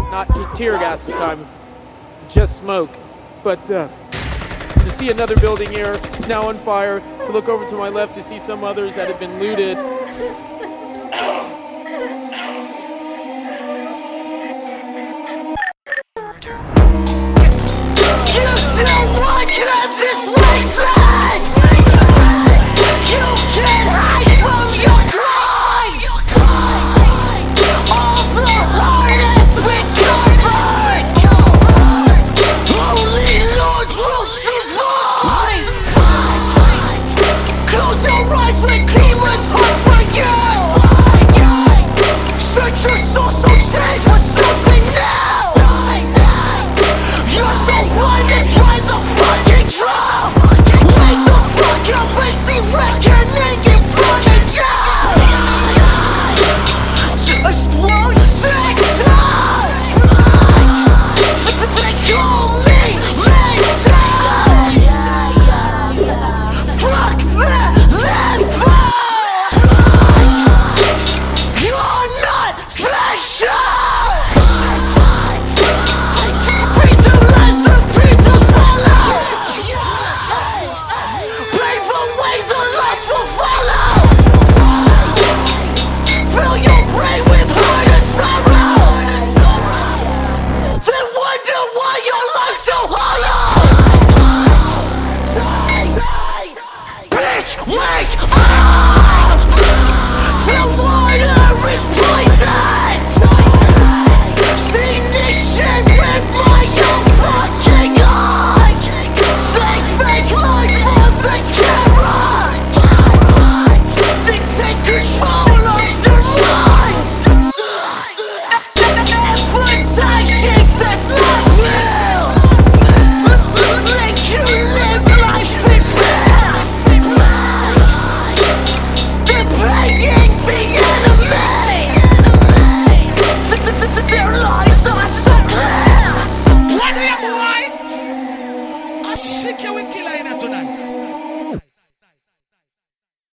not tear gas this time, just smoke. But to see another building here now on fire, to look over to my left to see some others that have been looted. Close your eyes when demons hunt for you. Search your soul.